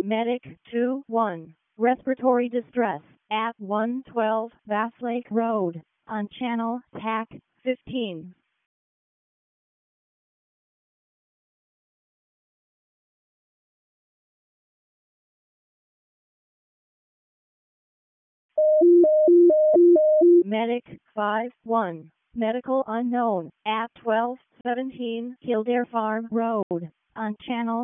Medic 2-1, respiratory distress at 112 Bass Lake Road on channel TAC 15. Medic 5-1, medical unknown at 1217 Kildare Farm Road on channel